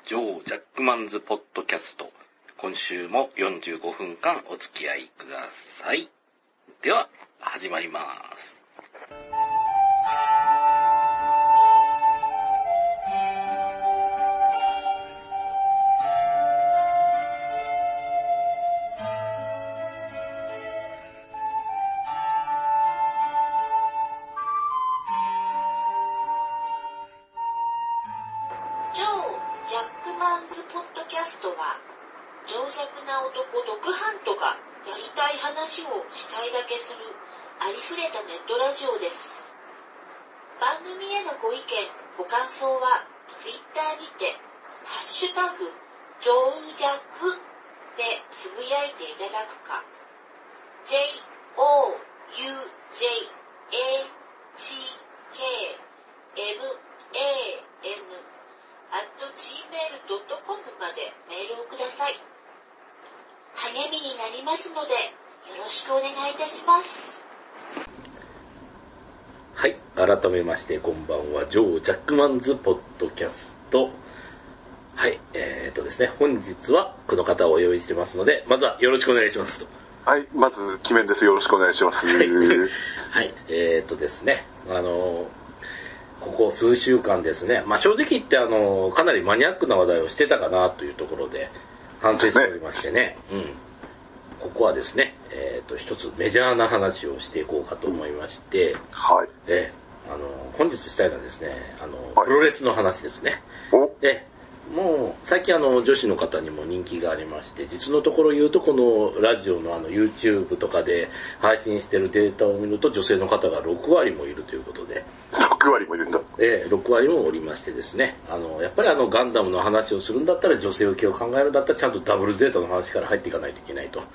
ジョー・ジャックマンズ・ポッドキャスト。今週も45分間お付き合いください。では、始まります。 ジョー・ジャックマンズ・ポッドキャストは、情弱な男ドクハントがやりたい話をしたいだけするありふれたネットラジオです。番組へのご意見、ご感想は、ツイッターにて、ハッシュタグ、ジョージャックでつぶやいていただくか、JOUJAHKMAN@gmail.com までメールをください。励みになりますので、よろしくお願いいたします。 はい、改めましてこんばんは、ジョー・ジャックマンズ・ポッドキャスト。はい、ですね、本日はこの方をお呼びしてますので、まずはよろしくお願いしますと。 はい、まず、キメンです。よろしくお願いします。 はい、はい、ですね、ここ数週間ですね、まあ正直言ってかなりマニアックな話題をしてたかなというところで反省しておりましてね、ここはですね、一つメジャーな話をしていこうかと思いまして、 はい。 本日したいのはですね、 はい、 プロレスの話ですね。もう最近女子の方にも人気がありまして、実のところ言うとこのラジオのYouTube とかで配信してるデータを見ると女性の方が6割もいるということで。 6割もいるんだ。 6割もおりましてですね、やっぱりガンダムの話をするんだったら、女性受けを考えるんだったらちゃんとダブルゼータの話から入っていかないといけないと。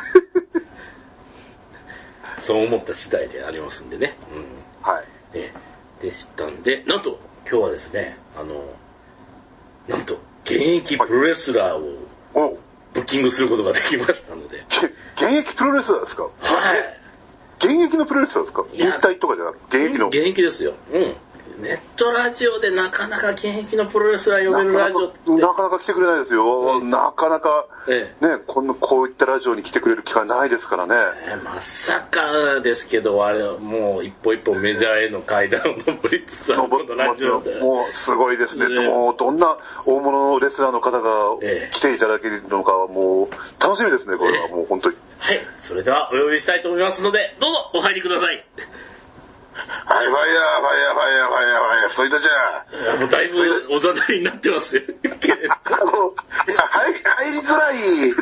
そう思った次第でありますんでね。 はい。 でしたんで、なんと今日はですね、なんと現役プロレスラーをブッキングすることができましたので。 現役プロレスラーですか？ はい。 現役のプロレスラーですか？引退とかじゃなくて現役の。 現役ですよ。ネットラジオでなかなか現役のプロレスラー呼べるラジオってなかなか来てくれないですよ。なかなか、ね、こういったラジオに来てくれる機会ないですからね。 まさかですけど、あれはもう一歩一歩メジャーへの階段を登りつつあるこのラジオで。 もうすごいですね。もうどんな大物レスラーの方が来ていただけるのかはもう楽しみですね、これはもう本当に。 はい、それではお呼びしたいと思いますので、どうぞお入りください。 はい、ファイヤー、太いたじゃん。 もうだいぶおざなりになってますよ。 入りづらい。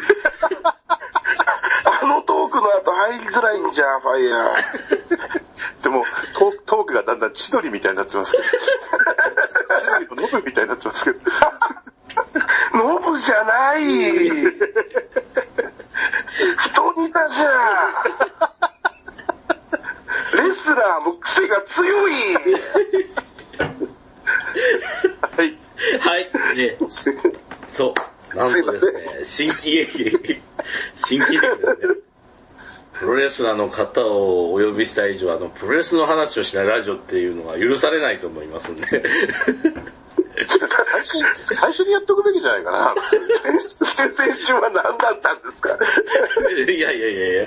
トークの後入りづらいんじゃん、ファイヤー。でも、トークがだんだん千鳥みたいになってますけど。千鳥のノブみたいになってますけど。ノブじゃない。太いたじゃん。レスラーの癖が強い。はい。 はい。そう。なんとですね、新喜劇ですね。プロレスラーの方をお呼びした以上、プロレスの話をしないラジオっていうのは許されないと思いますんで。 最初にやっとくべきじゃないかな。先週は何だったんですか？ いや。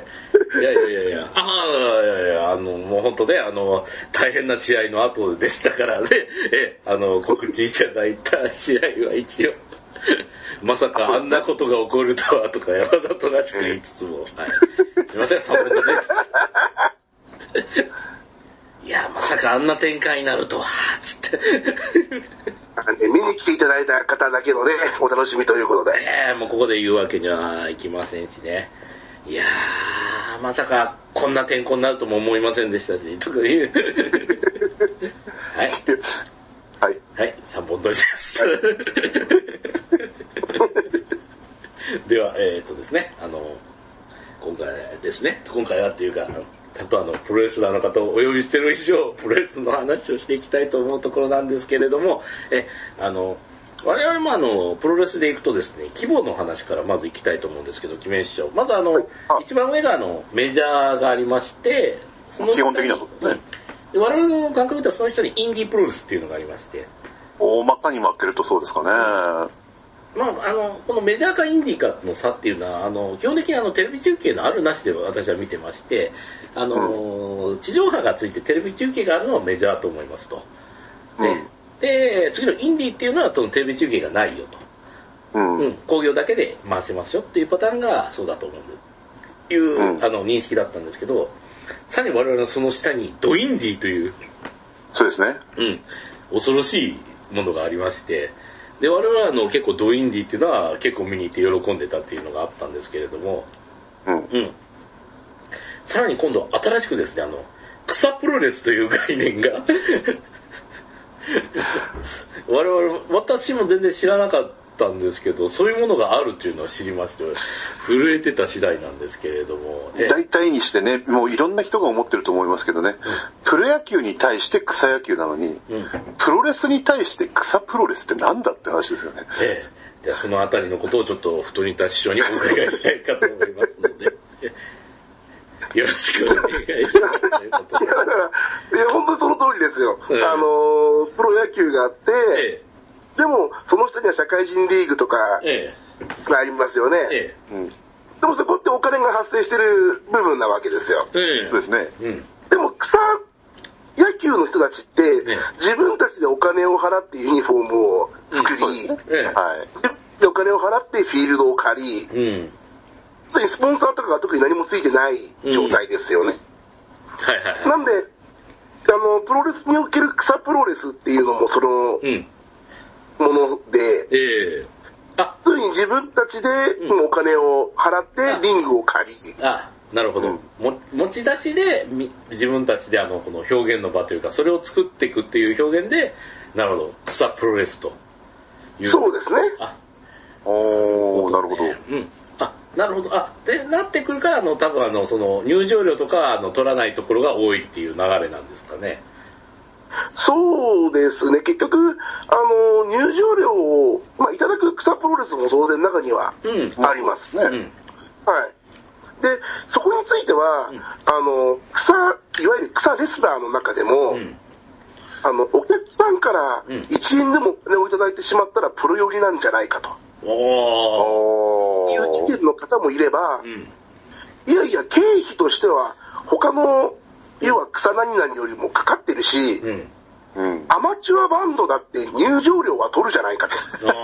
もう本当ね、大変な試合の後でしたからね、告知いただいた試合は一応、まさかあんなことが起こるとはとか山里らしく言いつつも、はい。すいません、サポートです。いや、まさかあんな展開になるとは、つって。 見に来ていただいた方だけのね、お楽しみということで。 もうここで言うわけにはいきませんしね。いやー、まさかこんな天候になるとも思いませんでしたし、特に。はい。 はい。 はい、3本取りです。では、ですね、今回はっていうか、ちゃんとプロレスラーの方をお呼びしてる以上、プロレスの話をしていきたいと思うところなんですけれども、我々もプロレスで行くとですね、規模の話からまず行きたいと思うんですけど、キメン師匠。まず一番上がメジャーがありまして、 その基本的なことね。 我々の感覚ではその下にインディープロレスっていうのがありまして。 大まかに負けるとそうですかね。 このメジャーかインディーかの差っていうのは、基本的にテレビ中継のあるなしで私は見てまして、地上波がついてテレビ中継があるのはメジャーと思いますと。で、次のインディーっていうのはそのテレビ中継がないよと。興行だけで回せますよっていうパターンがそうだと思う。いう、認識だったんですけど、さらに我々のその下にドインディーという、 そうですね。 恐ろしいものがありまして、で、我々は結構ドインディーっていうのは結構見に行って喜んでたっていうのがあったんですけれども、さらに今度新しくですね、草プロレスという概念が私も全然知らなかったんですけど、そういうものがあるっていうのを知りまして、震えてた次第なんですけれども。 大体にしてね、もういろんな人が思ってると思いますけどね、プロ野球に対して草野球なのに、プロレスに対して草プロレスってなんだって話ですよね。 ではそのあたりのことをちょっと太田師匠にお伺いしたいかと思いますので。よろしくお願いします。 いや、本当にその通りですよ。プロ野球があって、でも、その下には社会人リーグとかがありますよね。でもそこってお金が発生してる部分なわけですよ。 そうですね。 でも草野球の人たちって、自分たちでお金を払ってユニフォームを作り、でお金を払ってフィールドを借り、スポンサーとかが特に何もついてない状態ですよね。なんで、プロレスにおける草プロレスっていうのもそのもので、普通に自分たちでお金を払ってリングを借り。 なるほど。持ち出しで自分たちでこの表現の場というか、それを作っていくっていう表現で、なるほど、草プロレスという。 そうですね。 なるほど。 なるほど。で、なってくるから、多分その入場料とか取らないところが多いっていう流れなんですかね。 そうですね。結局、入場料を、いただく草プロレスも当然中にはありますね。で、そこについては、いわゆる草レスラーの中でも、お客さんから1円でもお金をいただいてしまったらプロ寄りなんじゃないかと。いう意見の方もいれば、いやいや、経費としては他の、要は草何々よりもかかってるし、アマチュアバンドだって入場料は取るじゃないかと。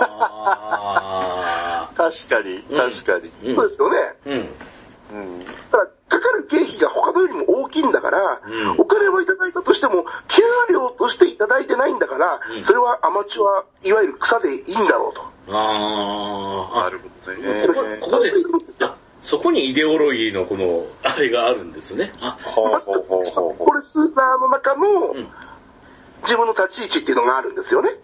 確かに。 そうですよね。だからかかる経費が他のよりも大きいんだから、お金はいただいたとしても給料としていただいてないんだから、それはアマチュアいわゆる草でいいんだろうと。 なるほどね。 ここでそこにイデオロギーのこのあれがあるんですね。 プロレスラーの中の自分の立ち位置っていうのがあるんですよね。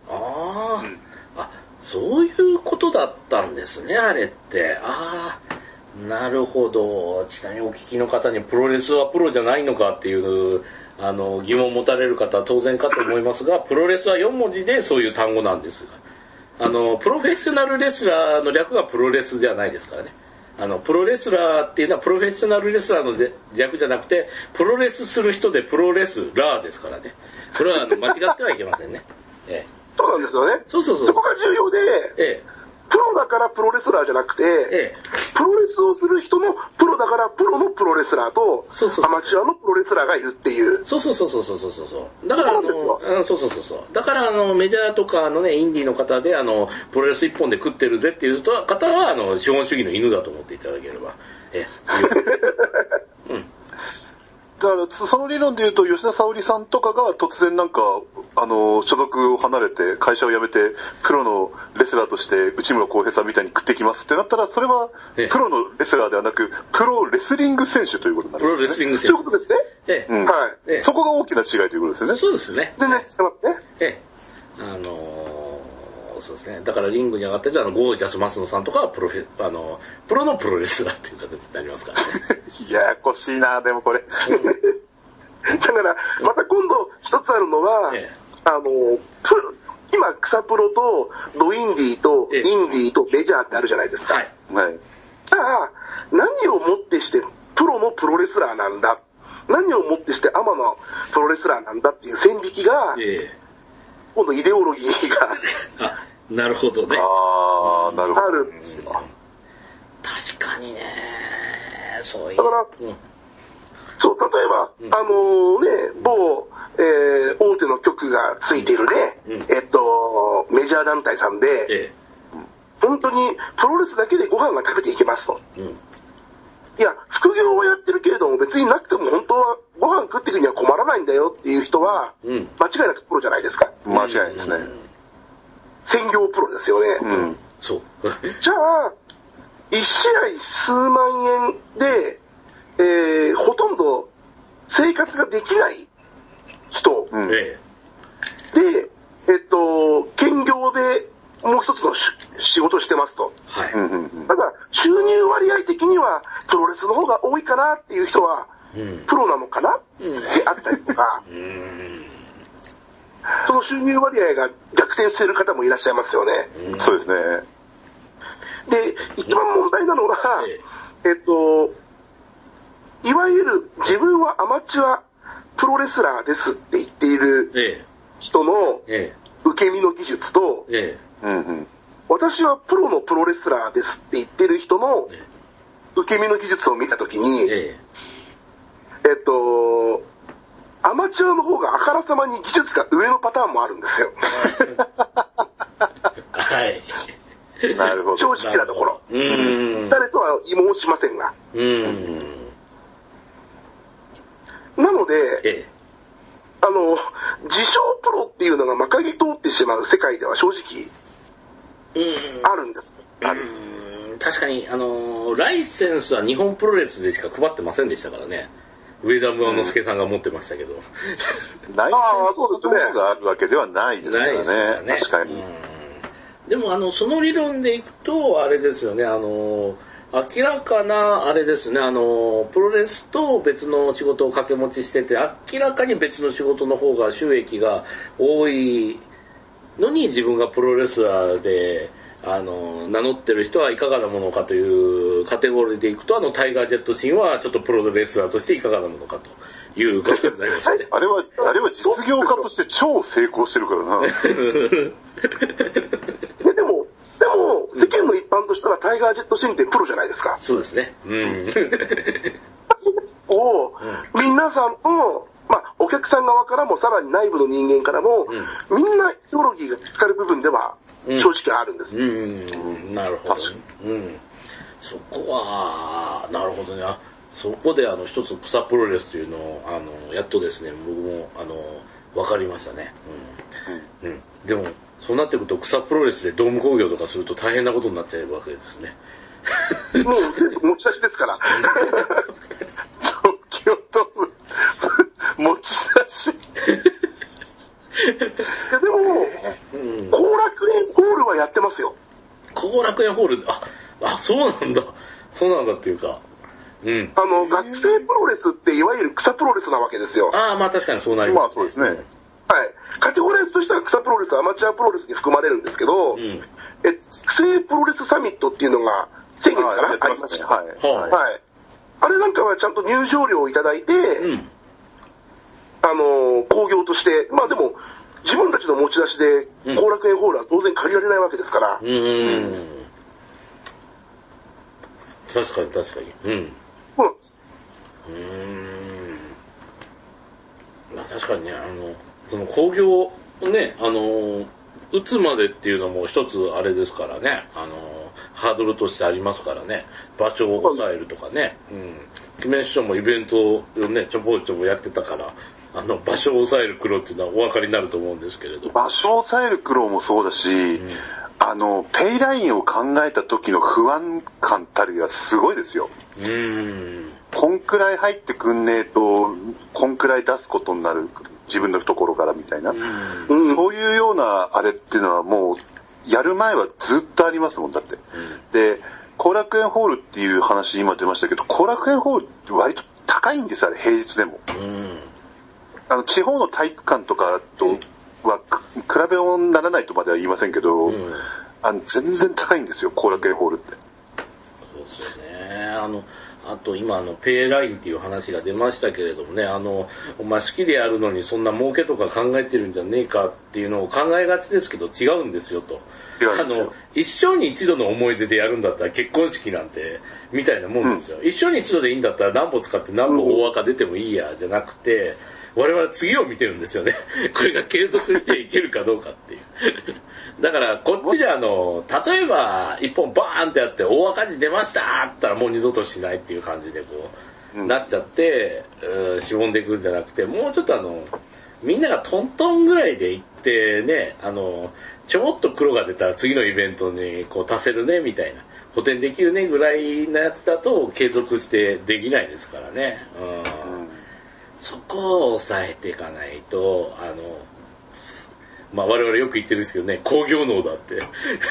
そういうことだったんですね、あれって。なるほど。ちなみにお聞きの方にプロレスはプロじゃないのかっていう疑問を持たれる方は当然かと思いますが、プロレスは4文字でそういう単語なんです。プロフェッショナルレスラーの略がプロレスではないですからね。プロレスラーっていうのはプロフェッショナルレスラーの略じゃなくて、プロレスする人でプロレスラーですからね。これは間違ってはいけませんね。 そうなんですよね。 そう。 そこが重要で、プロだからプロレスラーじゃなくて、プロレスをする人のプロだからプロのプロレスラーと、アマチュアのプロレスラーがいるっていう。 そう。だからだからメジャーとかインディーの方でプロレス一本で食ってるぜっていう方は資本主義の犬だと思っていただければ。 だからその理論で言うと吉田沙保里さんとかが突然なんか所属を離れて会社を辞めてプロのレスラーとして内村航平さんみたいに食ってきますってなったら、それはプロのレスラーではなくプロレスリング選手ということになる、 プロレスリング選手ということですね。 そこが大きな違いということですよね。 そうですね。 全然違いますね。 そうですね。だからリングに上がったゴージャスマスノさんとかはプロのプロレスラーっていう形になりますからね。 ややこしいな、でもこれ。 だから、また今度一つあるのは、今、草プロとドインディーとインディーとメジャーってあるじゃないですか。じゃあ、何をもってしてプロのプロレスラーなんだ、何をもってしてアマのプロレスラーなんだっていう線引きが、今度イデオロギーがなるほどね。 ああ、なるほど。 あるんですよ。 確かにね、そういう。 だから、そう、例えば、某、大手の局がついてるね、メジャー団体さんで、本当にプロレスだけでご飯が食べていけますと。いや、副業をやってるけれども別になくても本当はご飯食っていくには困らないんだよっていう人は、間違いなくプロじゃないですか。 間違いないですね。 専業プロですよね。 そう。 じゃあ、1試合数万円で、ほとんど生活ができない人、で、兼業でもう一つの仕事をしてますと。 はい。 だから収入割合的にはプロレスの方が多いかなっていう人は、プロなのかなであったりとか、その収入割合が逆転している方もいらっしゃいますよね。 そうですね。 で、一番問題なのは、いわゆる自分はアマチュアプロレスラーですって言っている人の受け身の技術と、私はプロのプロレスラーですって言ってる人の受け身の技術を見たときに、アマチュアの方があからさまに技術が上のパターンもあるんですよ。 はい。 なるほど。 正直なところ。誰とは申しませんが。なので、自称プロっていうのがまかり通ってしまう世界では正直、あるんです。 確かに、ライセンスは日本プロレスでしか配ってませんでしたからね。上田村之助さんが持ってましたけど。 ライセンスのものがあるわけではないですからね。確かに。 でも、その理論でいくと、あれですよね、明らかな、あれですね、プロレスと別の仕事を掛け持ちしてて、明らかに別の仕事の方が収益が多いのに自分がプロレスラーで、名乗ってる人はいかがなものかというカテゴリーでいくと、タイガー・ジェットシンはちょっとプロレスラーとしていかがなものかということになりますね。 あれは実業家として超成功してるからな。 でも、世間の一般としたらタイガー・ジェットシンってプロじゃないですか。 そうですね。 皆さんと、お客さん側からもさらに内部の人間からも、みんなイデオロギーがぶつかる部分では正直あるんです。 なるほど。そこは、なるほどね。そこで一つ草プロレスというのを、やっとですね、僕も、わかりましたね。でも、そうなってくると草プロレスでドーム工業とかすると大変なことになっちゃうわけですね。 もう全部持ち出しですから。 東京ドーム持ち出し。 でも、後楽園ホールはやってますよ。 後楽園ホール、そうなんだ。そうなんだっていうか。 学生プロレスっていわゆる草プロレスなわけですよ。 確かにそうなります。 そうですね。 はい。カテゴライズとしては草プロレス、アマチュアプロレスに含まれるんですけど、育成プロレスサミットっていうのが先月からありました。はい。あれなんかはちゃんと入場料をいただいて、興行として、でも、自分たちの持ち出しで後楽園ホールは当然借りられないわけですから。 確かに。 そうなんです。 確かにね、その興行をね、打つまでっていうのも一つあれですからね、ハードルとしてありますからね、場所を抑えるとかね、記念師匠もイベントをね、ちょぼやってたから、場所を抑える苦労っていうのはお分かりになると思うんですけれど。 場所を抑える苦労もそうだし、ペイラインを考えた時の不安感たるやすごいですよ。こんくらい入ってくんねえと、こんくらい出すことになる、自分のところからみたいな。そういうようなあれっていうのはもう、やる前はずっとありますもん、だって。で、後楽園ホールっていう話今出ましたけど、後楽園ホールって割と高いんです、あれ、平日でも。地方の体育館とかとは比べ物にならないとまでは言いませんけど、全然高いんですよ、後楽園ホールって。 そうですよね。 あと今ペイラインっていう話が出ましたけれどもね、お前好きでやるのにそんな儲けとか考えてるんじゃねえかっていうのを考えがちですけど違うんですよと。一生に一度の思い出でやるんだったら結婚式なんて、みたいなもんですよ。一生に一度でいいんだったら何本使って何本大赤出てもいいや、じゃなくて、我々は次を見てるんですよね。これが継続していけるかどうかっていう。だからこっちで例えば一本バーンってやって大赤字出ましたーって言ったらもう二度としないっていう感じでこう、なっちゃって、しぼんでいくんじゃなくて、もうちょっとみんながトントンぐらいで行ってね、ちょろっと黒が出たら次のイベントにこう足せるねみたいな、補填できるねぐらいなやつだと継続してできないですからね。そこを抑えていかないと、まあ我々よく言ってるんですけどね、工業能だって。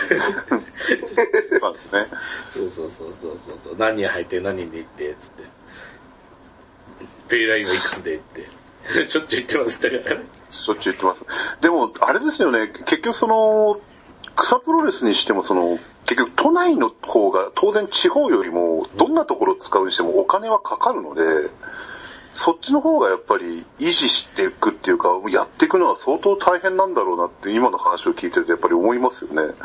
そうですね。 そう。何人入って何人で行って、つって。ペイラインはいくつで行って。しょっちゅう言ってましたからね。 しょっちゅう言ってます。でも、あれですよね、結局草プロレスにしても結局都内の方が当然地方よりもどんなところを使うにしてもお金はかかるので、そっちの方がやっぱり維持していくっていうか、やっていくのは相当大変なんだろうなって今の話を聞いてるとやっぱり思いますよね。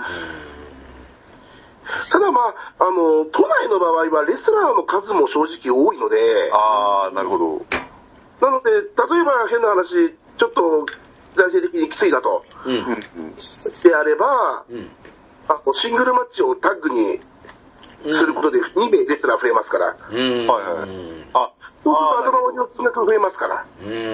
ただまあ、都内の場合はレスラーの数も正直多いので、 なるほど。 なので、例えば変な話、ちょっと財政的にきついだと、であれば、シングルマッチをタッグにすることで2名レスラー増えますから。はいはい。そうすると頭の金額増えますから。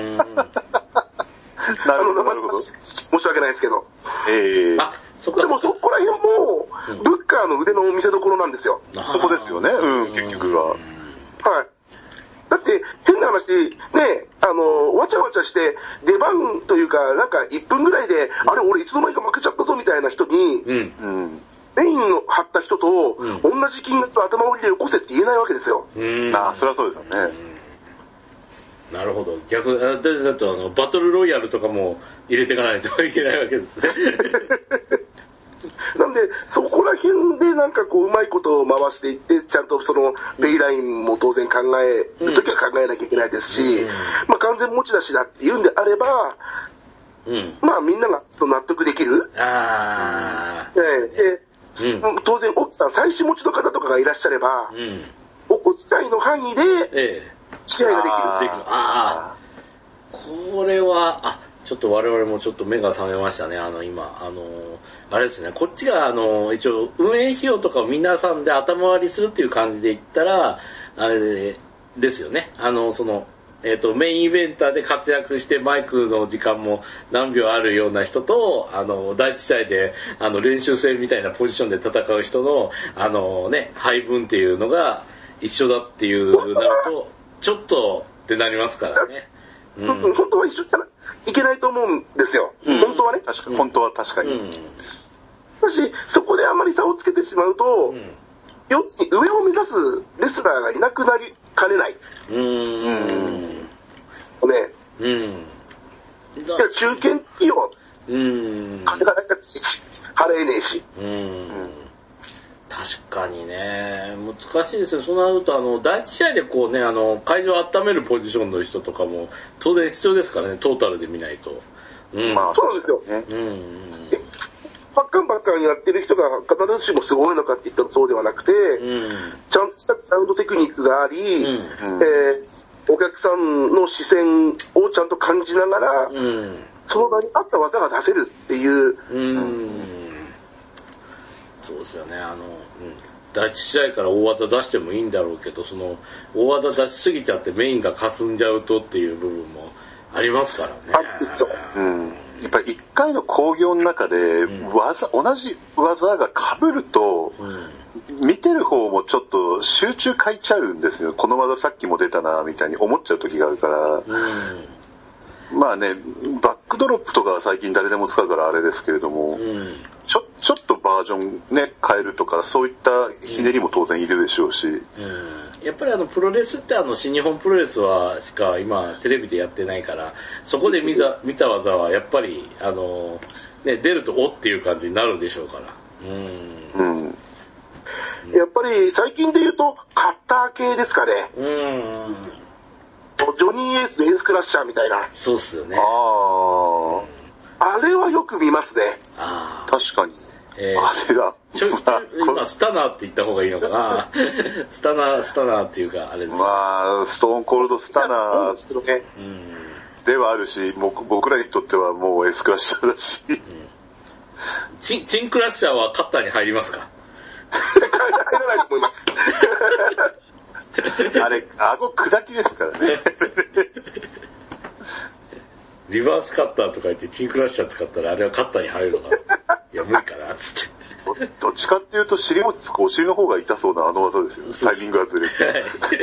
なるほど。 申し訳ないですけど。 でもそこら辺も、ブッカーの腕の見せ所なんですよ。 そこですよね、結局は。はい。 だって、変な話、ね、わちゃわちゃして、出番というか、なんか1分ぐらいで、あれ俺いつの間にか負けちゃったぞみたいな人に、メインを張った人と、同じ金額頭折りでよこせって言えないわけですよ。 そりゃそうですよね。 なるほど。逆だとバトルロイヤルとかも入れていかないといけないわけですね。 なんで、そこら辺でなんかこう、うまいことを回していって、ちゃんとペイラインも当然考えるときは考えなきゃいけないですし、まあ完全持ち出しだって言うんであれば、まあみんなが納得できる。当然、奥さん、妻子持ちの方とかがいらっしゃれば、お小遣いの範囲で、試合ができる。 これは、ちょっと我々もちょっと目が覚めましたね、今。あれですね、こっちが一応運営費用とかを皆さんで頭割りするっていう感じで言ったら、あれですよね。メインイベンターで活躍してマイクの時間も何秒あるような人と、第一試合で、練習生みたいなポジションで戦う人の、配分っていうのが一緒だっていうなると、ちょっとってなりますからね。 本当は一緒じゃいけないと思うんですよ。本当はね。 本当は確かに。 だし、そこであまり差をつけてしまうと、上を目指すレスラーがいなくなりかねない。中堅企業、金がないから払えねえし。 確かにね、難しいですよ。そうなると、第一試合でこうね、会場を温めるポジションの人とかも、当然必要ですからね、トータルで見ないと。 まあ、そうなんですよ。バッカンやってる人が必ずしもすごいのかって言ったらそうではなくて、ちゃんとしたサウンドテクニックがあり、お客さんの視線をちゃんと感じながら、その場に合った技が出せるっていう。 そうですよね。第一試合から大技出してもいいんだろうけど、大技出しすぎちゃってメインが霞んじゃうとっていう部分もありますからね。 やっぱり一回の興行の中で同じ技が被ると、見てる方もちょっと集中欠いちゃうんですよ。この技さっきも出たなみたいに思っちゃう時があるから、まあね、バックドロップとかは最近誰でも使うからあれですけれども、ちょっとバージョンね変えるとかそういったひねりも当然いるでしょうし、 やっぱりプロレスって新日本プロレスはしか今テレビでやってないから、そこで見た技はやっぱり出るとおっていう感じになるでしょうから。 やっぱり最近で言うと、カッター系ですかね。ジョニー・エースのエースクラッシャーみたいな。 そうっすよね。 あれはよく見ますね。 確かに。あれだ。 今、スタナーって言った方がいいのかな。スタナーっていうか、あれです。 まあ、ストーンコールドスタナーではあるし、僕らにとってはもうエースクラッシャーだし。 チンクラッシャーはカッターに入りますか？ 入らないと思います。 あれ、顎砕きですからね。 リバースカッターとか言ってチンクラッシャー使ったらあれはカッターに入るのかな。いや、無理かな、つって。 どっちかっていうと尻餅つくお尻の方が痛そうなあの技ですよ。タイミングがずれて。はい。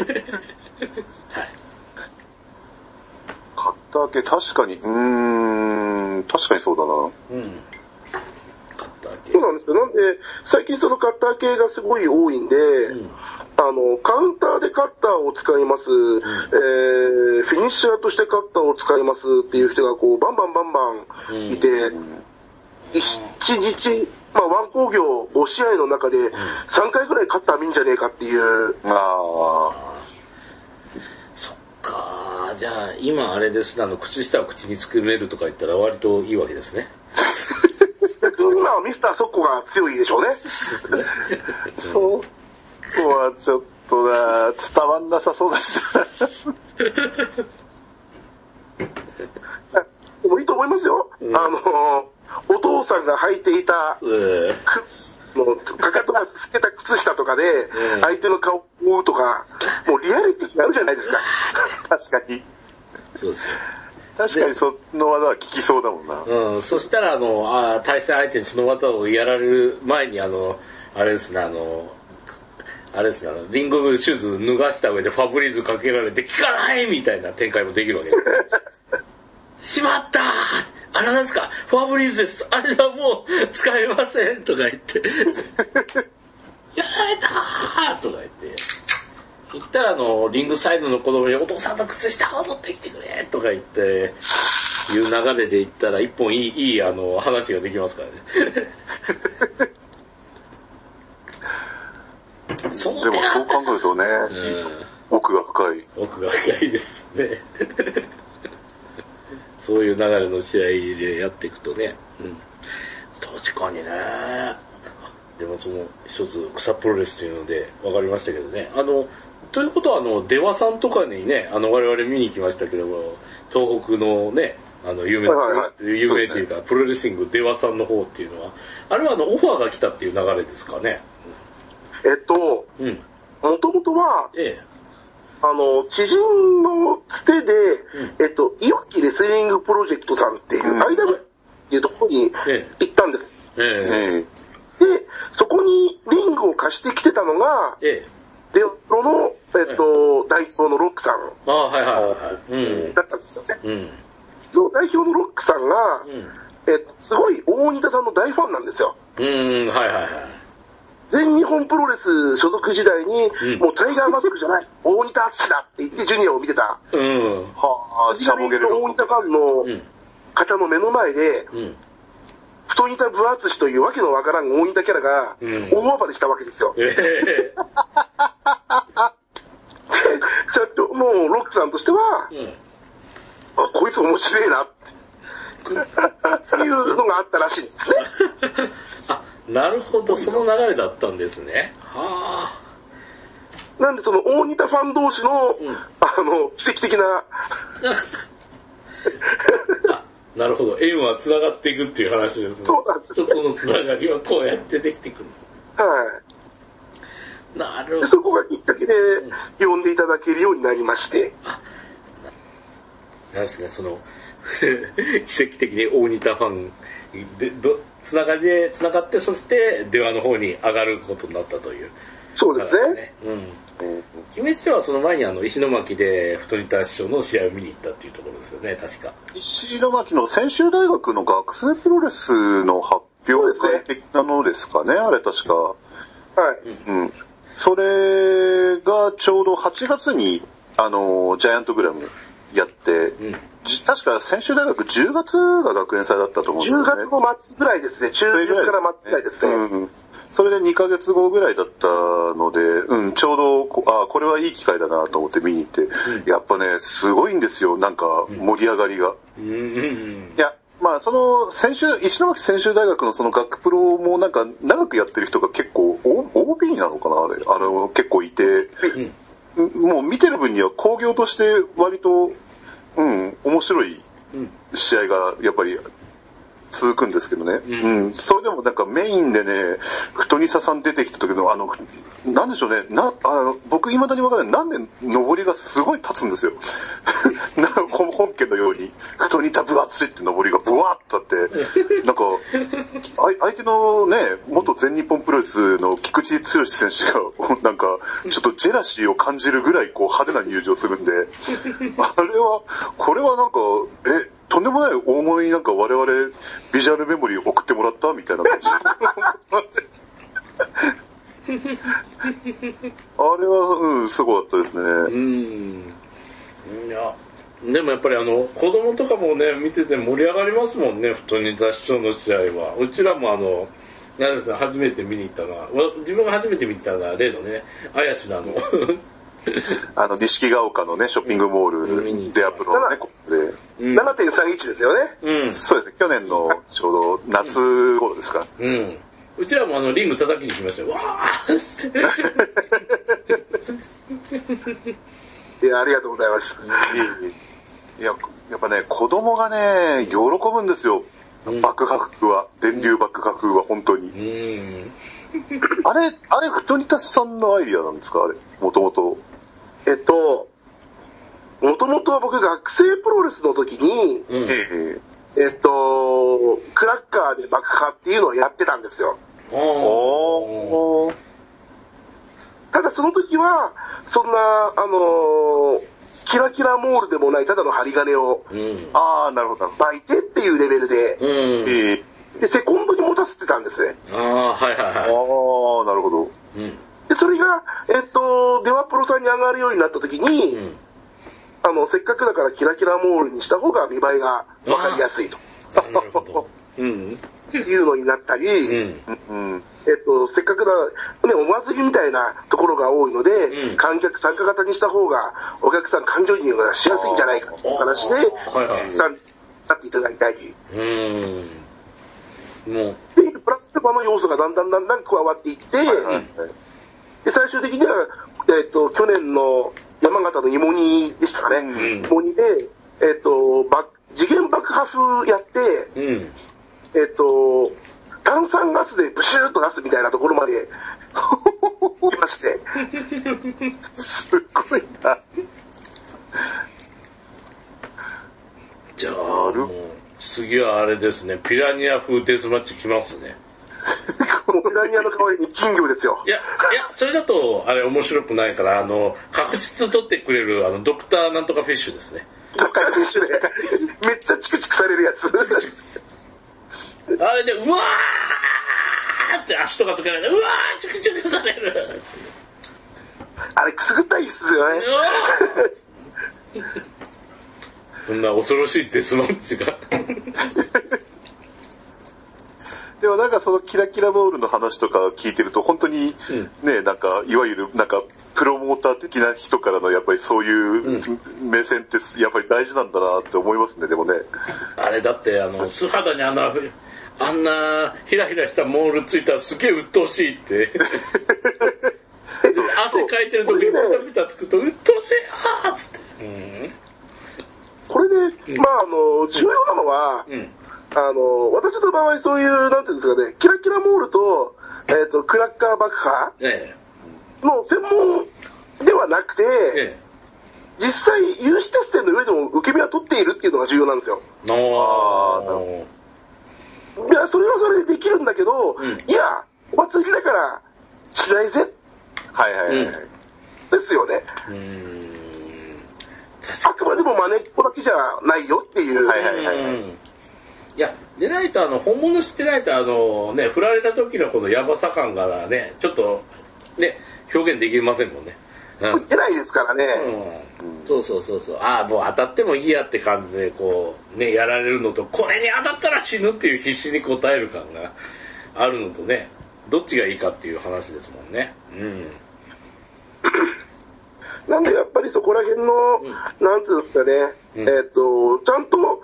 カッター系確かに、確かにそうだな。 カッター系。 そうなんですよ。なんで、最近そのカッター系がすごい多いんで、カウンターでカッターを使います、フィニッシャーとしてカッターを使いますっていう人がこう、バンバンいて、一日、ワン工業5試合の中で3回ぐらいカッター見んじゃねえかっていう。 そっか、じゃあ今あれですね、靴下を口につくめるとか言ったら割といいわけですね。 今はミスターソッコが強いでしょうね。 そうはちょっとな、伝わんなさそうだしでもいいと思いますよ。お父さんが履いていた靴のかかとが透けた靴下とかで相手の顔を覆うとか、もうリアリティがあるじゃないですか。 確かに。 そうですよ。 確かにその技は効きそうだもんな。 そしたら対戦相手にその技をやられる前にあれですね、リンゴシューズ脱がした上でファブリーズかけられて効かないみたいな展開もできるわけです。しまったー、あれなんですか、ファブリーズです。あれはもう使えませんとか言って。やられたーとか言ったらリングサイドの子供にお父さんの靴下を取ってきてくれとか言って、いう流れで言ったら一本いい話ができますからね。 でもそう考えるとね、奥が深い。 奥が深いですね。そういう流れの試合でやっていくとね。確かにね。でもその一つ草プロレスというので分かりましたけどね。ということはデワさんとかにね、我々見に行きましたけども、東北のね、有名っていうか、プロレスリングデワさんの方っていうのは、あれはオファーが来たっていう流れですかね。 もともとは、知人のつてで、いわきレスリングプロジェクトさんっていう、IW っていうところに行ったんです。で、そこにリングを貸してきてたのが、デオロの、代表のロックさん。だったんですよね。その代表のロックさんが、すごい大仁田さんの大ファンなんですよ。全日本プロレス所属時代に、もうタイガーマスクじゃない、大仁田敦だって言ってジュニアを見てた。シャボゲルの大仁田ファンの方の目の前で、太仁田分厚というわけのわからん大仁田キャラが大暴れしたわけですよ。もうロックさんとしては、こいつ面白いなっていうのがあったらしいんですね。 なるほど、その流れだったんですね。 なんでその大仁田ファン同士の、奇跡的ななるほど、縁は繋がっていくっていう話ですね。 そうなんですね。 一つの繋がりはこうやってできてくる。なるほど。 そこがきっかけで呼んでいただけるようになりまして。 なんですね、その奇跡的に大仁田ファンで繋がって、そしてデワの方に上がることになったという。 そうですね。 姫路はその前に石巻で太仁田師匠の試合を見に行ったっていうところですよね、確か。 石巻の専修大学の学生プロレスの発表会的なのですかね、あれ確か。それがちょうど8月にジャイアントグラムやって、確か専修大学10月が学園祭だったと思うんですよね。 10月の末ぐらいですね。中旬から末ぐらいですね。 それで2ヶ月後ぐらいだったので、ちょうど、これはいい機会だなと思って見に行って、やっぱね、すごいんですよ、なんか盛り上がりが。いや、まあ石巻専修大学のその学プロもなんか長くやってる人が結構、OB なのかなあれ、結構いて、もう見てる分には興行として割と、面白い試合がやっぱり続くんですけどね。それでもなんかメインでね、太ニサさん出てきた時のなんでしょうね、僕未だにわからない、なんで上りがすごい立つんですよ。本家のように、太ニタ分厚いって上りがブワーッとあって、なんか、相手のね、元全日本プロレスの菊池剛選手が、なんか、ちょっとジェラシーを感じるぐらいこう派手な入場するんで、これはなんか、とんでもない大物になんか我々ビジュアルメモリーを送ってもらったみたいな感じ。あれは、すごかったですね。 いや、でもやっぱり子供とかもね、見てて盛り上がりますもんね、太に脱出の試合は。うちらもなんですか、初めて見に行ったのは、自分が初めて見に行ったのは例のね、綾瀬錦ヶ丘のね、ショッピングモール、デアプロのね、ここで。 7.31 ですよね。 そうです。去年のちょうど夏頃ですか。 うちらもリング叩きに来ましたよ。わーって。 いや、ありがとうございました。 いや、やっぱね、子供がね、喜ぶんですよ。バックカクは。電流バックカクは、本当に。あれ、太ニタさんのアイディアなんですかあれ、もともと。 もともとは僕学生プロレスの時に、クラッカーで爆破っていうのをやってたんですよ。ただその時は、そんな、キラキラモールでもないただの針金を、 なるほど。 巻いてっていうレベルで、で、セコンドに持たせてたんですね。 はいはいはい。 なるほど。 で、それが、デワプロさんに上がるようになった時に、せっかくだからキラキラモールにした方が見栄えがわかりやすいと。 なるほど。 いうのになったり、せっかくだ、ね、お祭りみたいなところが多いので、観客参加型にした方が、お客さん感情移入がしやすいんじゃないかという話で、さん、なっていただきたい。 もう。 で、プラスアルファの要素がだんだん加わっていって、で、最終的には、去年の山形の芋煮でしたかね。芋煮で、次元爆破風やって、炭酸ガスでブシューッと出すみたいなところまで来まして。 すごいな。 じゃあ、もう、次はあれですね、ピラニア風デスマッチ来ますね。 このピラニアの代わりに金魚ですよ。 いや、それだと、あれ面白くないから、確実取ってくれる、ドクターなんとかフィッシュですね。 ドクターフィッシュで、めっちゃチクチクされるやつ。 あれで、うわーって足とかつけられて、うわーチクチクされる。 あれくすぐったいっすよね。 そんな恐ろしいデスマッチが。 でもなんかそのキラキラボールの話とか聞いてると本当にね、なんかいわゆるなんかプロモーター的な人からのやっぱりそういう目線ってやっぱり大事なんだなって思いますね、でもね。あれだって素肌にあんなヒラヒラしたモールついたらすげえ鬱陶しいって。汗かいてる時にピタピタつくと鬱陶しいーっつって。 これで、まあ重要なのは、私の場合そういう、なんていうんですかね、キラキラモールと、クラッカー爆破の専門ではなくて、実際有刺鉄線の上でも受け身は取っているっていうのが重要なんですよ。 なるほど。いや、それはそれでできるんだけど、いや、お祭りだからしないぜ。ですよね。あくまでも真似っこだけじゃないよっていう。 いや、でないと本物知ってないとね、振られた時のこのヤバさ感がね、ちょっとね、表現できませんもんね。 出ないですからね。 そう。もう当たってもいいやって感じでこう、ね、やられるのと、これに当たったら死ぬっていう必死に応える感があるのとね、 どっちがいいかっていう話ですもんね。うん。 なんでやっぱりそこら辺の、なんていうんですかね、ちゃんと、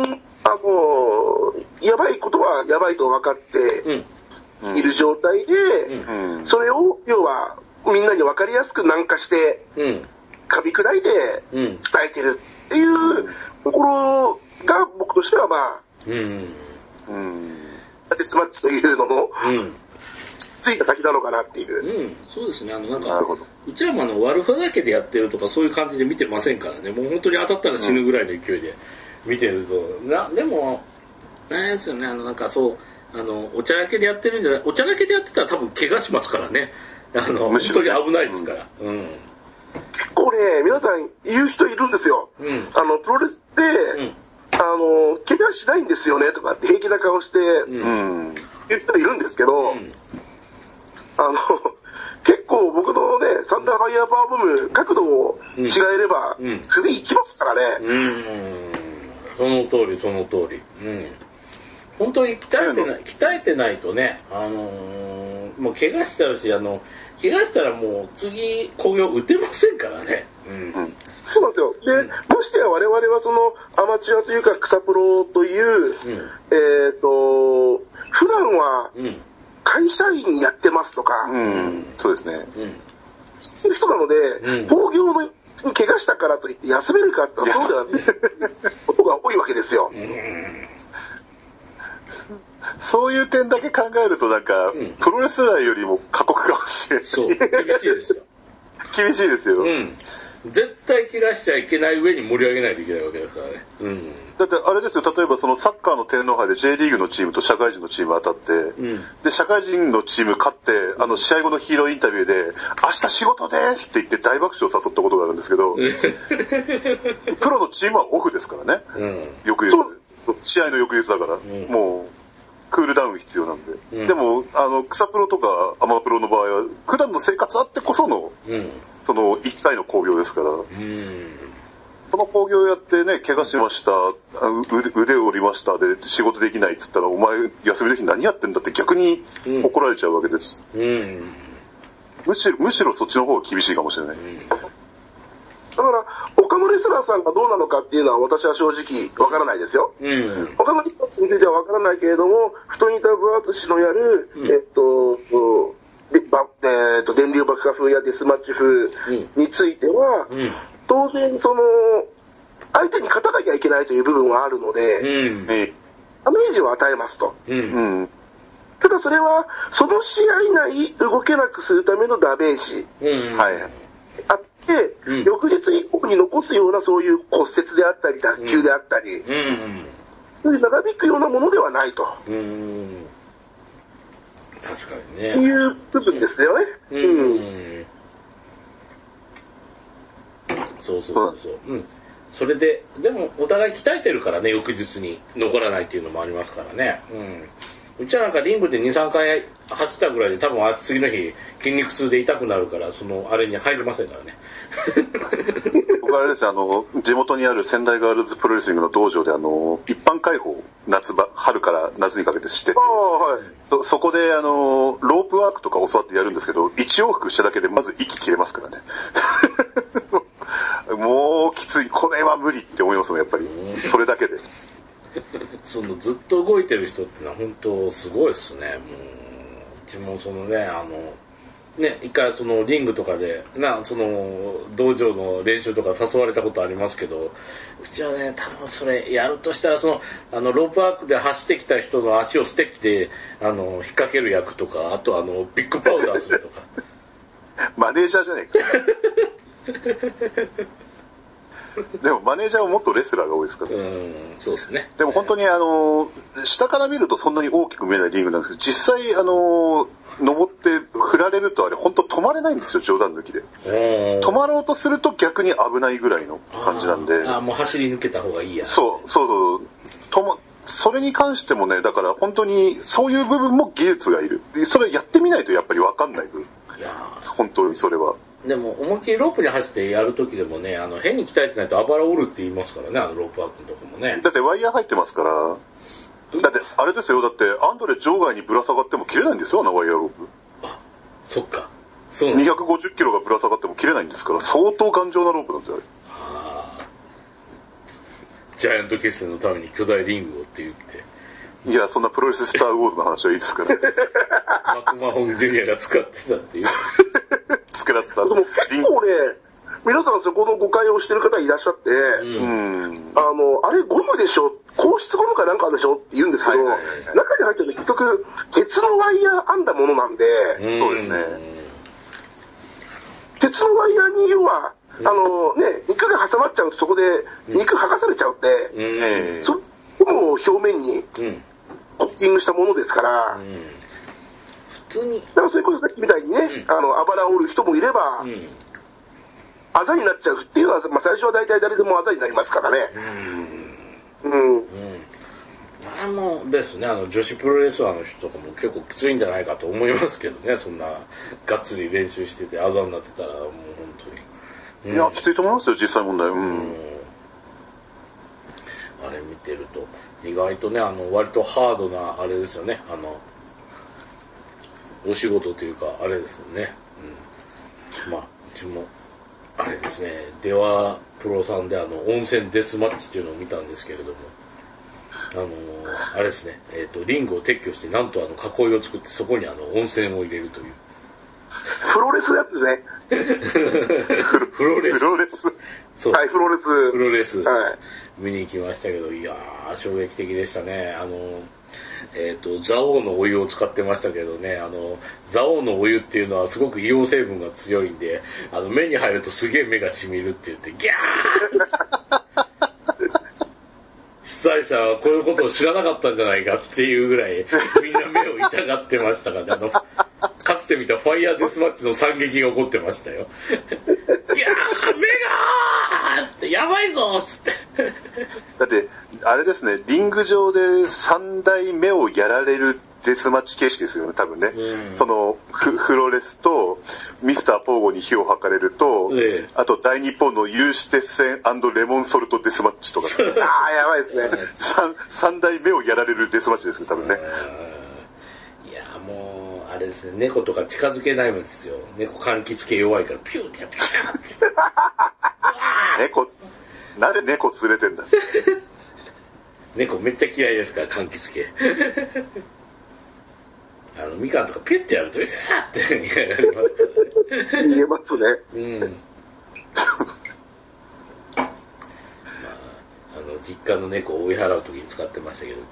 やばいことはやばいと分かっている状態で、それを、要は、みんなに分かりやすく軟化して、噛み砕いて伝えてるっていうところが、僕としてはまあ、デスマッチというのの、ついた先なのかなっていう。 そうですね。なんか、うちらも悪ふざけでやってるとかそういう感じで見てませんからね。もう本当に当たったら死ぬぐらいの勢いで見てると。でも、なんですよね。なんかそう、おちゃらけでやってるんじゃない、おちゃらけでやってたら多分怪我しますからね。本当に危ないですから。 結構ね、皆さん言う人いるんですよ。プロレスって、怪我しないんですよねとかって平気な顔して、言う人いるんですけど、結構僕のね、サンダーファイヤーパワーボム、角度を違えれば、首いきますからね。 その通り、その通り。本当に鍛えてないとね、もう怪我しちゃうし、怪我したらもう次、興行打てませんからね。 そうなんですよ。で、ましてや我々はそのアマチュアというか草プロという、普段は会社員やってますとか、 そうですね。 そういう人なので、興行の怪我したからといって休めるかってそうではないことが多いわけですよ。 そういう点だけ考えるとなんか、プロレスラーよりも過酷かもしれない。 そう、厳しいですよ。 厳しいですよ。 絶対怪我しちゃいけない上に盛り上げないといけないわけですからね。 だってあれですよ、例えばそのサッカーの天皇杯で J リーグのチームと社会人のチーム当たって、で、社会人のチーム勝って、試合後のヒーローインタビューで、明日仕事ですって言って大爆笑を誘ったことがあるんですけど、プロのチームはオフですからね。翌日。試合の翌日だから、もう、クールダウン必要なんで。でも、草プロとかアマプロの場合は、普段の生活あってこその、その1回の興行ですから、この興行やってね、怪我しました、腕を折りましたで仕事できないっつったら、お前休みの日何やってんだって逆に怒られちゃうわけです。むしろそっちの方が厳しいかもしれない。 だから、他のレスラーさんがどうなのかっていうのは私は正直わからないですよ。他のレスラーさんについてはわからないけれども、太田分厚氏のやる、電流爆破風やデスマッチ風については、当然その、相手に勝たなきゃいけないという部分はあるので、ダメージを与えますと。ただそれは、その試合内動けなくするためのダメージ。あって、翌日以降に残すようなそういう骨折であったり、脱臼であったり、長引くようなものではないと。 確かにね。 っていう部分ですよね。 そう。それで、でもお互い鍛えてるからね、翌日に残らないっていうのもありますからね。うちはなんかリングで2、3回走ったぐらいで多分次の日筋肉痛で痛くなるから、そのあれに入りませんからね。 僕はあれです地元にある仙台ガールズプロレスリングの道場で一般開放、春から夏にかけてして、そこでロープワークとか教わってやるんですけど、1往復しただけでまず息切れますからね。もうきつい、これは無理って思いますもん、やっぱり。それだけで。 ずっと動いてる人ってのは本当すごいっすね。もう、うちもそのね、一回そのリングとかで、その道場の練習とか誘われたことありますけど、うちはね、多分それやるとしたらロープワークで走ってきた人の足をステッキで、引っ掛ける役とか、あとビッグパウダーするとか。 マネージャーじゃねえか。でもマネージャーはもっとレスラーが多いですから。 そうですね。 でも本当に下から見るとそんなに大きく見えないリングなんですけど、実際登って振られるとあれ本当止まれないんですよ、冗談抜きで。止まろうとすると逆に危ないぐらいの感じなんで。 もう走り抜けた方がいいや。 そう。それに関してもね、だから本当にそういう部分も技術がいる。それやってみないとやっぱり分かんない分。本当にそれは。 でも思いっきりロープに走ってやるときでもね、変に鍛えてないとあばら折るって言いますからね、ロープワークのとこもね。 だってワイヤー入ってますから。 だって、あれですよ、だって、アンドレ場外にぶら下がっても切れないんですよ、あのワイヤーロープ。 あ、そっか。そうなん 250キロがぶら下がっても切れないんですから、相当頑丈なロープなんですよ。 はあ。ジャイアント決戦のために巨大リングをって言って。 いや、そんなプロレススターウォーズの話はいいですから。 マクマホンジュニアが使ってたっていう。 作らせた。 でも結構ね、皆さんそこの誤解をしてる方いらっしゃって、あれゴムでしょ、硬質ゴムかなんかでしょって言うんですけど、中に入ってるの結局、鉄のワイヤー編んだものなんで、 そうですね。 鉄のワイヤーに要は、肉が挟まっちゃうとそこで肉剥がされちゃうんで、それも表面にコッティングしたものですから、 普通に。 だからそういうことさっきみたいにね、あばらを折る人もいれば、あざになっちゃうっていうのは、まあ、最初は大体誰でもあざになりますからね。 ですね、女子プロレスラーの人とかも結構きついんじゃないかと思いますけどね、そんな、がっつり練習しててあざになってたら、もう本当に。 いや、きついと思いますよ、実際問題。 あれ見てると、意外とね、割とハードな、あれですよね、お仕事というか、あれですよね。まあ、うちも、あれですね、デワプロさんで温泉デスマッチっていうのを見たんですけれども、あれですね、リングを撤去して、なんと囲いを作って、そこに温泉を入れるという。 プロレスやつね。 プロレス。 プロレス。 そう。 はい、プロレス。 プロレス。 はい。 見に行きましたけど、いやー、衝撃的でしたね。蔵王のお湯を使ってましたけどね、蔵王のお湯っていうのはすごく硫黄成分が強いんで、目に入るとすげえ目が染みるって言って、ギャー主催者はこういうことを知らなかったんじゃないかっていうぐらい、みんな目を痛がってましたからね、かつて見たファイヤーデスマッチの惨劇が起こってましたよ。ギャー目がーつって、やばいぞーつって。 だって、あれですね、リング上で3台目をやられるデスマッチ形式ですよね、多分ね。その、フロレスと、ミスターポーゴに火を吐かれると、あと大日本の有刺鉄線&レモンソルトデスマッチとか、ね。 ああ、やばいですね。 3台目をやられるデスマッチですね、多分ね。 いや、もう、あれですね、猫とか近づけないんですよ。猫柑橘系弱いから、ピューってやって、ピューって。 なんで猫連れてんだ猫めっちゃ嫌いですから、柑橘系。みかんとかピュッてやると、うわーってやられますからね。 言えますね。 まあ、実家の猫を追い払うときに使ってましたけど、う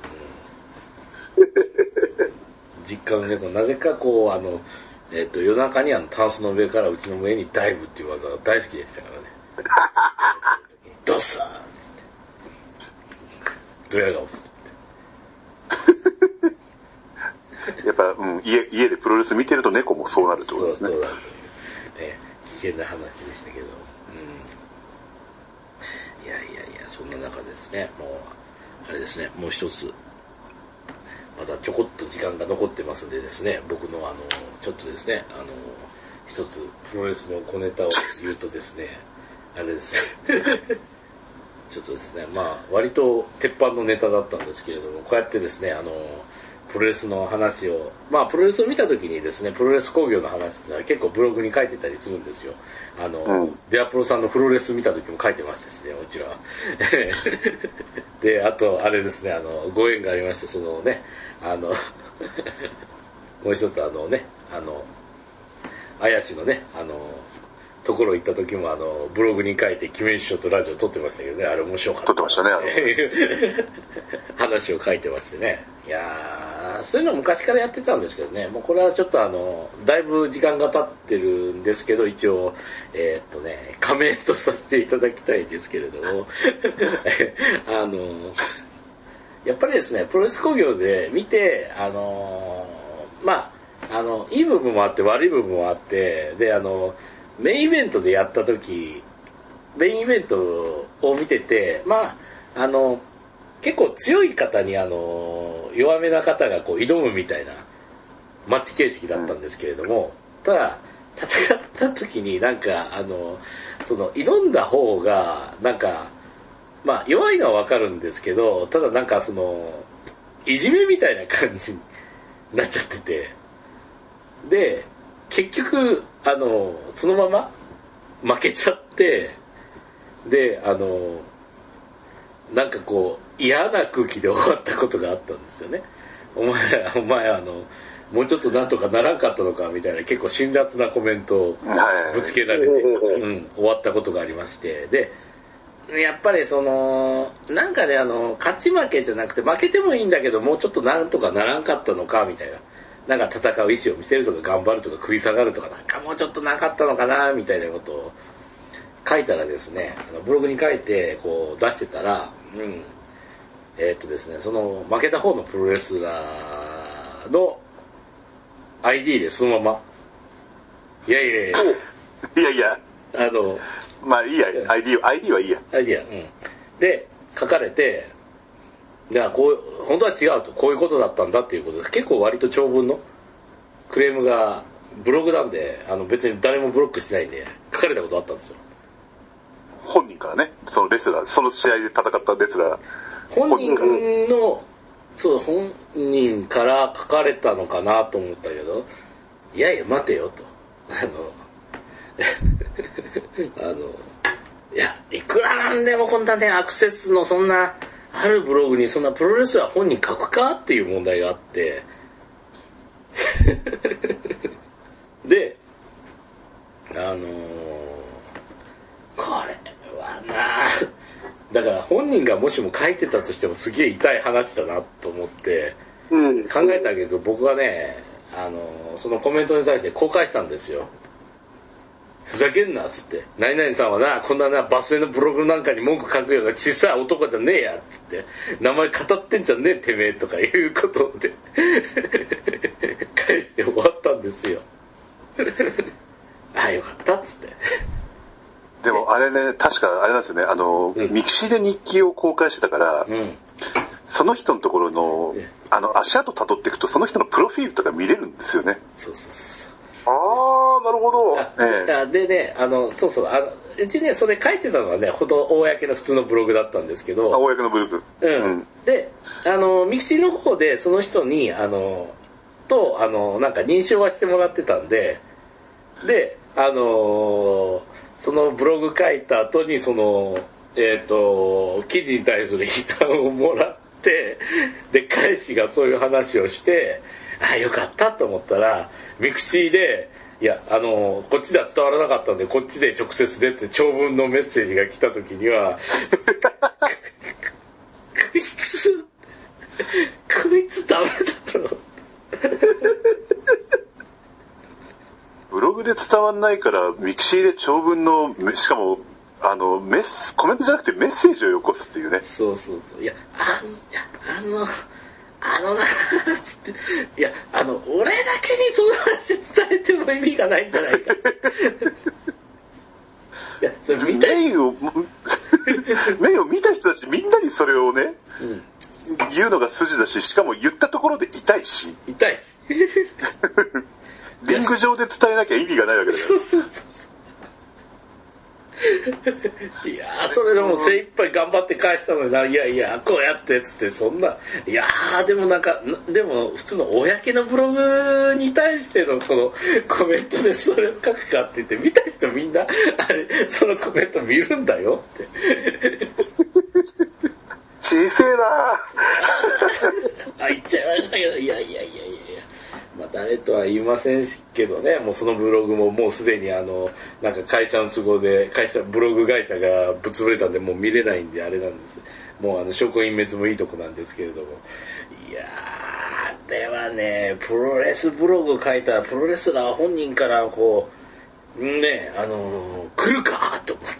ちも。実家の猫、なぜかこう、夜中にタンスの上からうちの上にダイブっていう技が大好きでしたからね。ドッサーっつって。ドヤ顔する。 やっぱ、家でプロレス見てると猫もそうなるってことですね。 そうなるという、危険な話でしたけど。いや、そんな中ですね、もう、あれですね、もう一つ、まだちょこっと時間が残ってますんでですね、僕のちょっとですね、一つプロレスの小ネタを言うとですね、あれですね、ちょっとですね、まあ、割と鉄板のネタだったんですけれども、こうやってですね、プロレスの話を、まあ、プロレスを見たときにですね、プロレス工業の話ってのは結構ブログに書いてたりするんですよ。デアプロさんのプロレス見たときも書いてましたしね、もちろん。で、あと、あれですね、ご縁がありまして、そのね、もう一つ綾氏のね、ところ行った時もブログに書いて、キメイ師匠とラジオ撮ってましたけどね、あれ面白かった。 撮ってましたね、 話を書いてましてね。いやー、そういうの昔からやってたんですけどね、もうこれはちょっとだいぶ時間が経ってるんですけど、一応、仮名とさせていただきたいんですけれども、やっぱりですね、プロレス工業で見て、まあ、いい部分もあって悪い部分もあって、で、メインイベントでやった時、メインイベントを見てて、まあ、結構強い方に弱めな方がこう挑むみたいなマッチ形式だったんですけれども、ただ、戦った時になんか、挑んだ方が、なんか、まあ、弱いのはわかるんですけど、ただなんかいじめみたいな感じになっちゃってて、で、結局、そのまま負けちゃって、で、なんかこう、嫌な空気で終わったことがあったんですよね。お前もうちょっとなんとかならんかったのかみたいな結構辛辣なコメントをぶつけられて、終わったことがありまして、で、やっぱりなんかね、勝ち負けじゃなくて負けてもいいんだけどもうちょっとなんとかならんかったのかみたいな、なんか戦う意志を見せるとか頑張るとか食い下がるとかなんかもうちょっとなかったのかなみたいなことを書いたらですね、ブログに書いてこう出してたら、ですね、その負けた方のプロレスラーの ID でそのまま、いや、 まあいいや、ID はいいや。 で、書かれて、本当は違うと、こういうことだったんだっていうことです。結構割と長文のクレームが、ブログなんで、別に誰もブロックしてないんで、書かれたことあったんですよ。 本人からね、そのレスラー、その試合で戦ったレスラー。 本人から書かれたのかなと思ったけど、いや待てよと。いや、いくらなんでもこんなね、アクセスのそんな、あるブログにそんなプロレスラー本人書くかっていう問題があって、で、これはな、だから本人がもしも書いてたとしてもすげえ痛い話だなと思って、考えたけど僕はね、そのコメントに対して公開したんですよ。ふざけんなっつって、何々さんはな、こんなな、バス停のブログなんかに文句書くような小さい男じゃねえやっつって、名前語ってんじゃねえてめえとかいうことで返して終わったんですよ。あ、よかったっつって。 でもあれね、確かあれなんですよね、ミクシーで日記を公開してたから、その人のところの、足跡辿っていくとその人のプロフィールとか見れるんですよね。 そう。 あー、なるほど。 でね、うちね、それ書いてたのはね、ほど公の普通のブログだったんですけど。 公のブログ。 で、ミクシーの方でその人に、なんか認証はしてもらってたんで、で、そのブログ書いた後に、記事に対する批判をもらって、で、返しがそういう話をして、あ、よかったと思ったら、ミクシーで、いや、こっちでは伝わらなかったんで、こっちで直接出て長文のメッセージが来た時には、こいつダメだろ。 ブログで伝わんないから、ミクシーで長文の、しかも、コメントじゃなくてメッセージをよこすっていうね。 そう。いや、いや、俺だけにその話を伝えても意味がないんじゃないか。いや、それ見たい。 メイを見た人たちみんなにそれをね、言うのが筋だし、しかも言ったところで痛いし。リング上で伝えなきゃ意味がないわけだから。 そう。いやー、それでも精一杯頑張って返したのにな、いや、こうやってつって、そんな、いやー、でも普通の公のブログに対してのこのコメントでそれを書くかって言って、見た人みんな、あれ、そのコメント見るんだよって。 小せえなあ、言っちゃいましたけど、いや。まあ誰とは言いませんけどね、もうそのブログももうすでになんか会社の都合で、ブログ会社がぶっ潰れたんでもう見れないんであれなんです。もう証拠隠滅もいいとこなんですけれども。いやー、ではね、プロレスブログ書いたらプロレスラー本人からこう、ね、来るかと思って。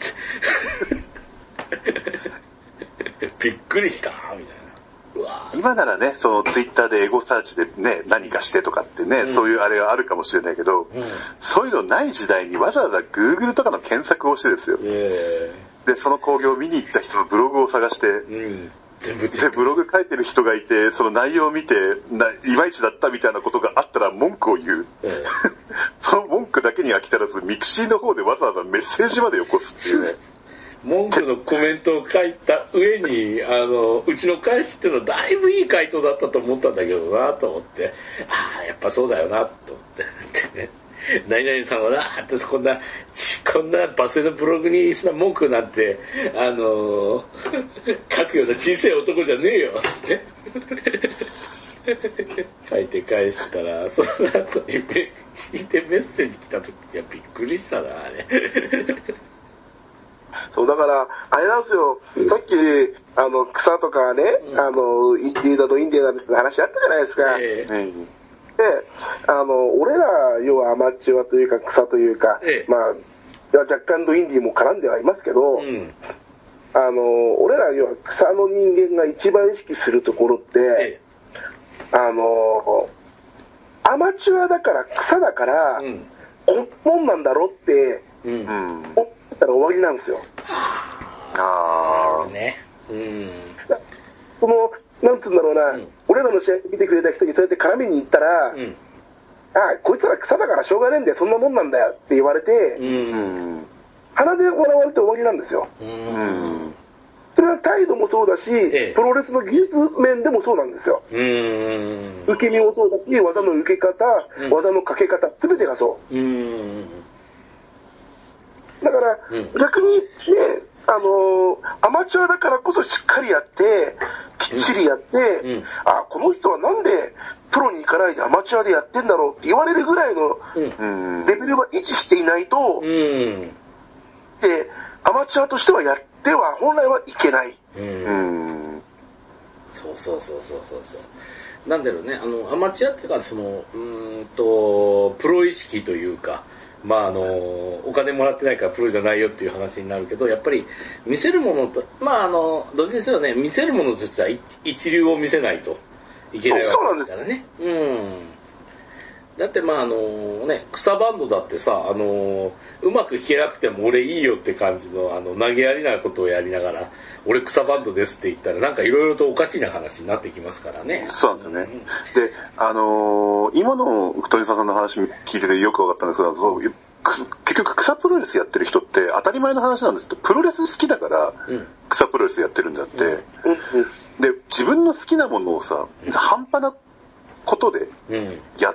びっくりしたみたいな。 今ならね、そのツイッターでエゴサーチでね、何かしてとかってね、そういうあれがあるかもしれないけど、そういうのない時代にわざわざ Google とかの検索をしてですよ。で、その興行を見に行った人のブログを探して、で、ブログ書いてる人がいて、その内容を見て、いまいちだったみたいなことがあったら文句を言う。その文句だけに飽き足らず、ミクシーの方でわざわざメッセージまでよこすっていうね。 文句のコメントを書いた上に、うちの返しっていうのはだいぶいい回答だったと思ったんだけどなと思って、ああ、やっぱそうだよなと思って。何々さんはな、私こんなバスへのブログにそんな文句なんて、書くような小さい男じゃねえよって。書いて返したら、その後にメッセージ来た時いやびっくりしたな、あれ。 そうだからあれなんですよ、さっき草とかね、インディーだとインディーだって話あったじゃないですか。で、俺ら要はアマチュアというか草というか、まあ若干のインディーも絡んではいますけど、俺ら要は草の人間が一番意識するところって、アマチュアだから草だから、こんなもんなんだろって思ってたら終わりなんですよ。 ね。 そのなんつうんだろうな、俺らの試合見てくれた人にそうやって絡みに行ったら、こいつら草だからしょうがねえんだよ、そんなもんなんだよって言われて、鼻で笑われて終わりなんですよ。それは態度もそうだし、プロレスの技術面でもそうなんですよ。受け身もそうだし、技の受け方、技のかけ方、すべてがそう。だから、逆にね、アマチュアだからこそしっかりやって、きっちりやって、この人はなんでプロに行かないでアマチュアでやってんだろうって言われるぐらいのレベルは維持していないと、で、アマチュアとしてはやっては本来はいけない。 そう。なんだろうね、アマチュアっていうか、プロ意識というか、まあお金もらってないからプロじゃないよっていう話になるけど、やっぱり見せるものと、まあどっちにせよね、見せるものとしては一流を見せないといけないわけですからね。だってまあ草バンドだってさ、うまく弾けなくても俺いいよって感じの投げやりなことをやりながら、俺草バンドですって言ったらなんかいろいろとおかしな話になってきますからね。 そうなんですよね。で、今の鳥沢さんの話聞いててよく分かったんですが、結局草プロレスやってる人って当たり前の話なんですって、プロレス好きだから草プロレスやってるんだって、で、自分の好きなものをさ、半端なことでやって、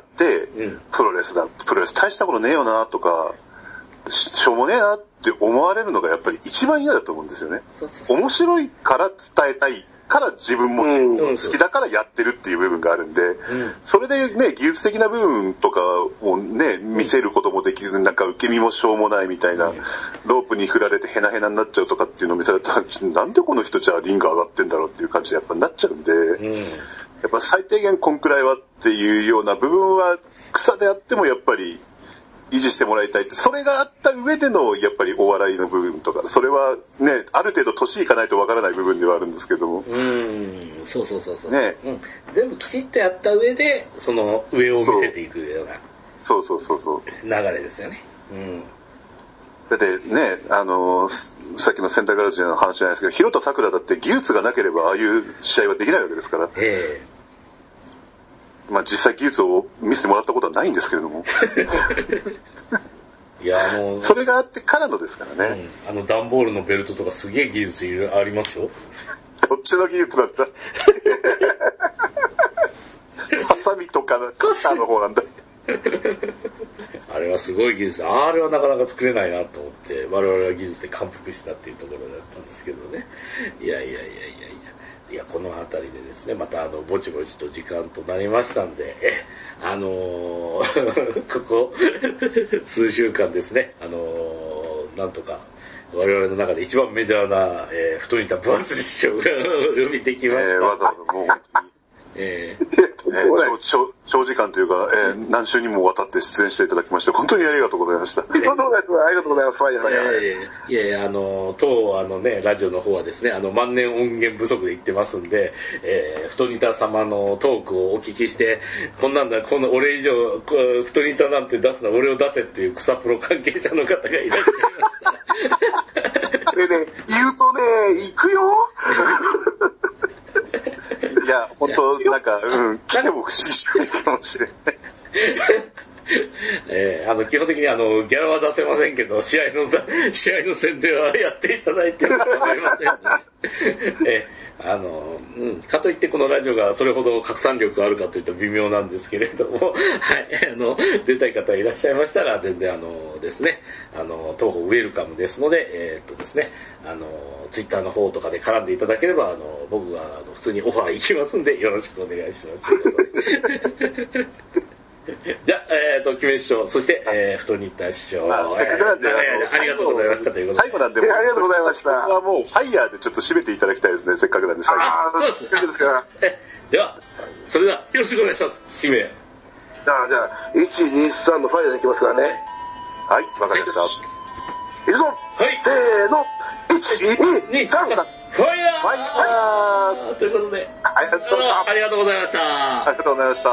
プロレス大したことねえよなとか、しょうもねえなって思われるのがやっぱり一番嫌だと思うんですよね。面白いから伝えたいから自分も好きだからやってるっていう部分があるんで、それでね、技術的な部分とかをね、見せることもできず、なんか受け身もしょうもないみたいな、ロープに振られてヘナヘナになっちゃうとかっていうのを見せられたら、なんでこの人じゃあリング上がってんだろうっていう感じでやっぱなっちゃうんで、やっぱ最低限こんくらいはっていうような部分は草であってもやっぱり維持してもらいたいって、それがあった上でのやっぱりお笑いの部分とか、それはね、ある程度年いかないとわからない部分ではあるんですけども。 そう。ね、全部きちっとやった上で、その上を見せていくような。 そう。 流れですよね。 だってね、さっきのセンターガラージの話じゃないですけど、広田桜だって技術がなければああいう試合はできないわけですから。まあ実際技術を見せてもらったことはないんですけれども。 いやそれがあってからのですからね。 段ボールのベルトとかすげえ技術ありますよ。 どっちの技術だった？ハサミとか傘の方なんだ。 あれはすごい技術、あれはなかなか作れないなと思って、我々は技術で感服したっていうところだったんですけどね。いや、この辺りでですね、またぼちぼちと時間となりましたんで、ここ、数週間ですね、なんとか、我々の中で一番メジャーな、太りた分厚い師匠が呼びてきました。 わざわざもう本当に。長時間というか、何週にもわたって出演していただきまして本当にありがとうございました。 ありがとうございます。 いや当ラジオの方はですね、万年音源不足で言ってますんで、太ニタ様のトークをお聞きして、こん俺以上太ニタなんて出すな、俺を出せっていう草プロ関係者の方がいらっしゃいました。 でね、言うとね、行くよ。 いや、本当なんか、来ても不思議しないかもしれない。 基本的にギャラは出せませんけど、試合の宣伝はやっていただいてるかもしれませんので、かといってこのラジオがそれほど拡散力があるかというと微妙なんですけれども、はい、出たい方いらっしゃいましたら、全然ですね、当方ウェルカムですので、ですね、ツイッターの方とかで絡んでいただければ、僕が普通にオファー行きますんで、よろしくお願いします。じゃあ、キメ師匠、そして、太にいった師匠、 せっかくなんで、 ありがとうございましたということで。 最後なんで、 ありがとうございました。 ここはもう、ファイヤーでちょっと締めていただきたいですね、せっかくなんで、最後。 そうですか。では、それでは、よろしくお願いします。締め。 じゃあ、1、2、3のファイヤーでいきますからね。 はい、わかりました。 いくぞ、 はい、 せーの、1、2、3、 ファイヤーということで、 ありがとうございました。 ありがとうございました。 ありがとうございました。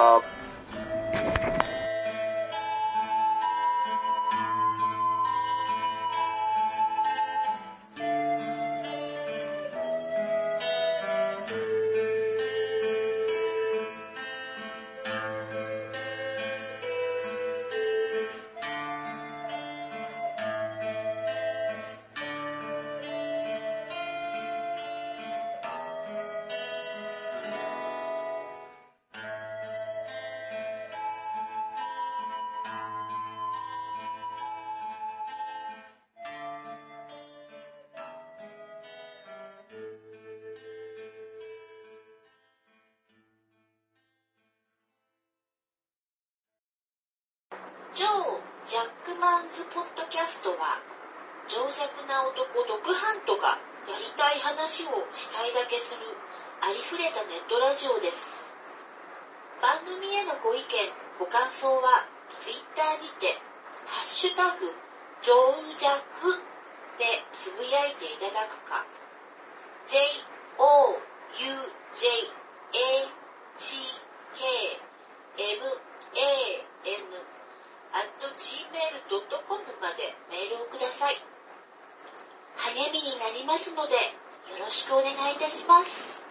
超ジャックマンズポッドキャストは、情弱な男ドクハントがやりたい話をしたいだけするありふれたネットラジオです。番組へのご意見、ご感想はツイッターにてハッシュタグジョウジャクでつぶやいていただくか、joujhkman@gmail.com までメールをください。励みになりますのでよろしくお願いいたします。